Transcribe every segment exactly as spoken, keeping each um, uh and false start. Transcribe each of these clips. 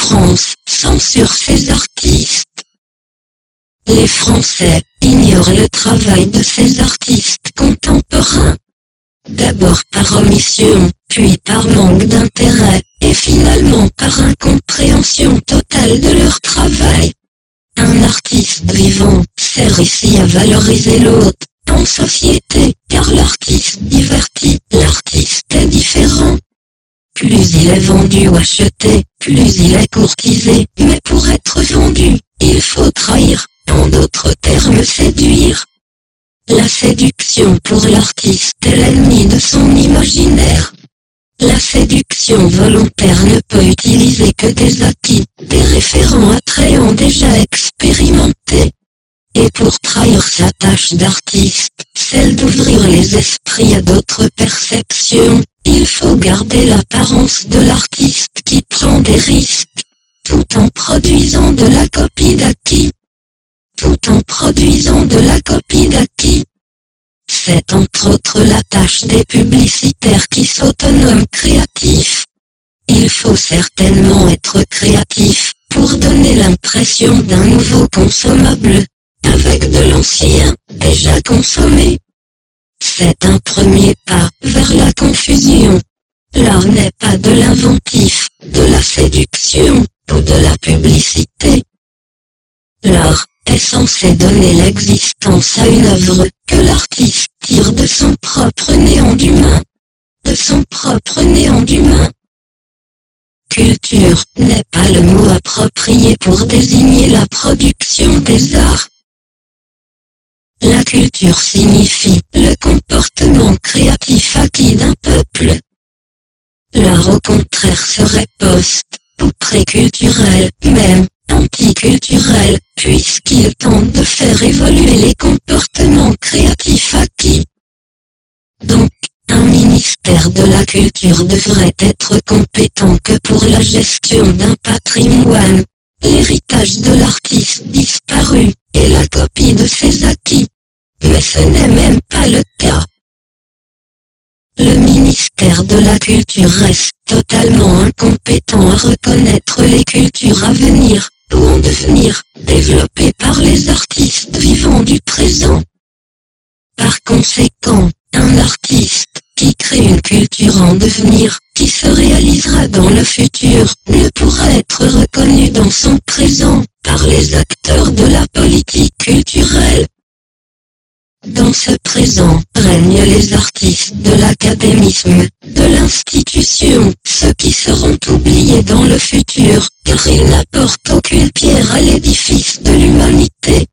France censure ses artistes. Les Français ignorent le travail de ces artistes contemporains. D'abord par omission, puis par manque d'intérêt, et finalement par incompréhension totale de leur travail. Un artiste vivant sert ici à valoriser l'autre en société, car l'artiste divertit, l'artiste est différent. Plus il est vendu ou acheté, plus il est courtisé, mais pour être vendu, il faut trahir, en d'autres termes séduire. La séduction pour l'artiste est l'ennemi de son imaginaire. La séduction volontaire ne peut utiliser que des acquis, des référents attrayants déjà expérimentés. Et pour trahir sa tâche d'artiste, celle d'ouvrir les esprits à d'autres perceptions, il faut garder l'apparence de l'artiste qui prend des risques, tout en produisant de la copie d'acquis. Tout en produisant de la copie d'acquis. C'est entre autres la tâche des publicitaires qui s'autonoment créatifs. Il faut certainement être créatif pour donner l'impression d'un nouveau consommable, avec de l'ancien, déjà consommé. C'est un premier pas vers la confusion. L'art n'est pas de l'inventif, de la séduction, ou de la publicité. L'art est censé donner l'existence à une œuvre que l'artiste tire de son propre néant d'humain. De son propre néant d'humain. Culture n'est pas le mot approprié pour désigner la production des arts. La culture signifie le comportement créatif acquis d'un peuple. L'art au contraire serait post, ou préculturel, même anticulturel, puisqu'il tente de faire évoluer les comportements créatifs acquis. Donc, un ministère de la culture devrait être compétent que pour la gestion d'un patrimoine, l'héritage de l'artiste disparu, et la copie de ses acquis. Mais ce n'est même pas le cas. Le ministère de la Culture reste totalement incompétent à reconnaître les cultures à venir, ou en devenir, développées par les artistes vivants du présent. Par conséquent, un artiste qui crée une culture en devenir, qui se réalisera dans le futur, ne pourra être reconnu dans son présent, par les acteurs de la politique culturelle. Dans ce présent, règnent les artistes de l'académisme, de l'institution, ceux qui seront oubliés dans le futur, car ils n'apportent aucune pierre à l'édifice de l'humanité.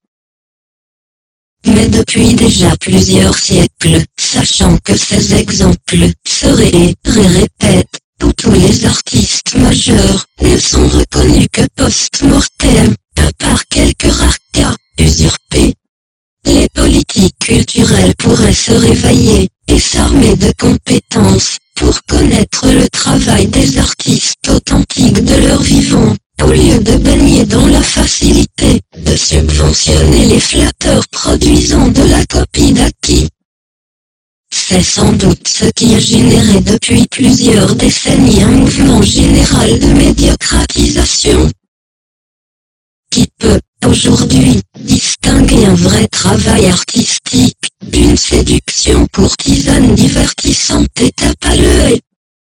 Mais depuis déjà plusieurs siècles, sachant que ces exemples se ré- répètent, où tous les artistes majeurs ne sont reconnus que post-mortem, à part quelques rares cas usurpés. Les politiques culturelles pourraient se réveiller et s'armer de compétences pour connaître le travail des artistes authentiques de leur vivant, au lieu de baigner dans la facilité de subventionner les flatteurs produisant de la copie d'acquis. C'est sans doute ce qui a généré depuis plusieurs décennies un mouvement général de médiocratisation, qui peut, aujourd'hui, distinguer un vrai travail artistique d'une séduction courtisane divertissante et tape à l'œil.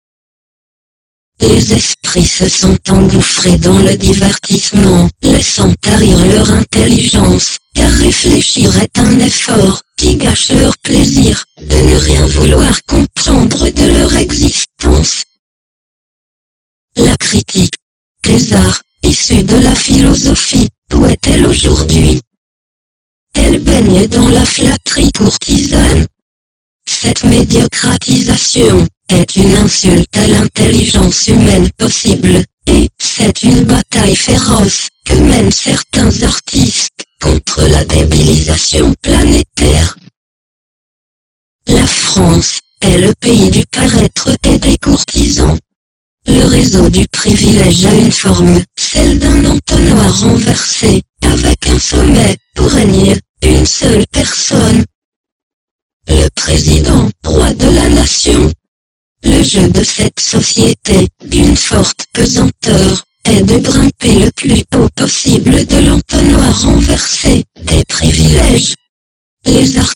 Les esprits se sont engouffrés dans le divertissement, laissant tarir leur intelligence, car réfléchir est un effort qui gâche leur plaisir de ne rien vouloir comprendre de leur existence. La critique, les arts, issus de la philosophie, où est-elle aujourd'hui? Elle baigne dans la flatterie courtisane. Cette médiocratisation est une insulte à l'intelligence humaine possible, et c'est une bataille féroce que mènent certains artistes contre la débilisation planétaire. La France est le pays du paraître et des courtisans. Le réseau du privilège a une forme, celle d'un entonnoir renversé, avec un sommet, où règne une seule personne. Le président, roi de la nation. Le jeu de cette société, d'une forte pesanteur, est de brinquer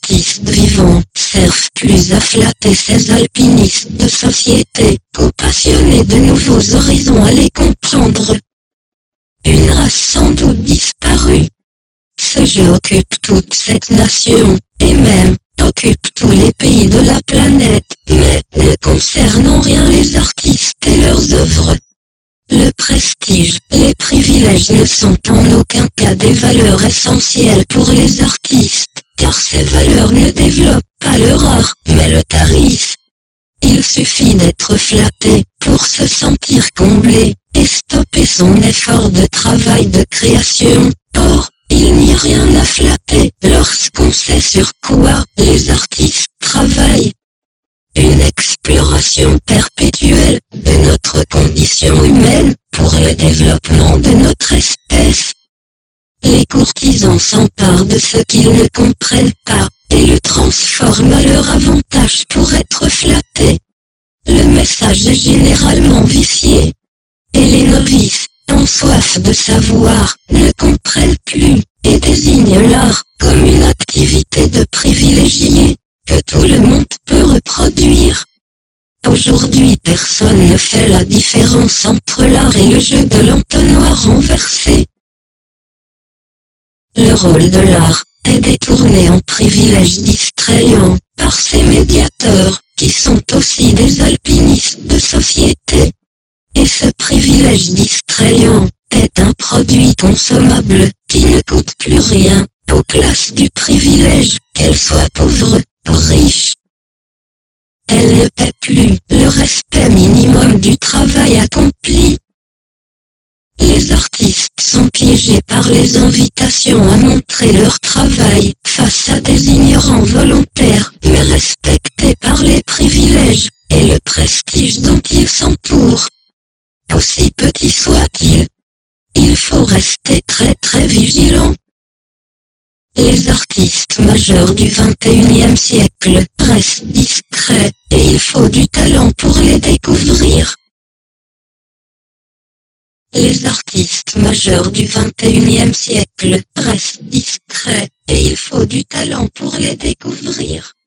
artistes vivants servent plus à flatter ces alpinistes de société qu'aux passionnés de nouveaux horizons à les comprendre. Une race sans doute disparue. Ce jeu occupe toute cette nation, et même occupe tous les pays de la planète, mais ne concerne en rien les artistes et leurs œuvres. Le prestige, les privilèges ne sont en aucun cas des valeurs essentielles pour les artistes, car ces valeurs ne développent pas leur art, mais le tarissent. Il suffit d'être flatté pour se sentir comblé et stopper son effort de travail de création. Or, il n'y a rien à flatter lorsqu'on sait sur quoi les artistes travaillent. Une exploration perpétuelle de notre condition humaine pour le développement de notre espèce. Les courtisans s'emparent de ce qu'ils ne comprennent pas et le transforment à leur avantage pour être flattés. Le message est généralement vicié. Et les novices, en soif de savoir, ne comprennent plus et désignent l'art comme une activité de privilégiés que tout le monde peut reproduire. Aujourd'hui, personne ne fait la différence entre l'art et le jeu de l'entonnoir renversé. Le rôle de l'art est détourné en privilège distrayant par ces médiateurs qui sont aussi des alpinistes de société. Et ce privilège distrayant est un produit consommable qui ne coûte plus rien aux classes du privilège, qu'elles soient pauvres ou riches. Elles ne paient plus le respect minimum du travail accompli. Les artistes sont piégés par les invitations à montrer leur travail face à des ignorants volontaires, mais respectés par les privilèges et le prestige dont ils s'entourent. Aussi petit soit-il, il faut rester très très vigilant. Les artistes majeurs du vingt et unième siècle restent discrets et il faut du talent pour les découvrir. Les artistes majeurs du vingt et unième siècle restent discrets et il faut du talent pour les découvrir.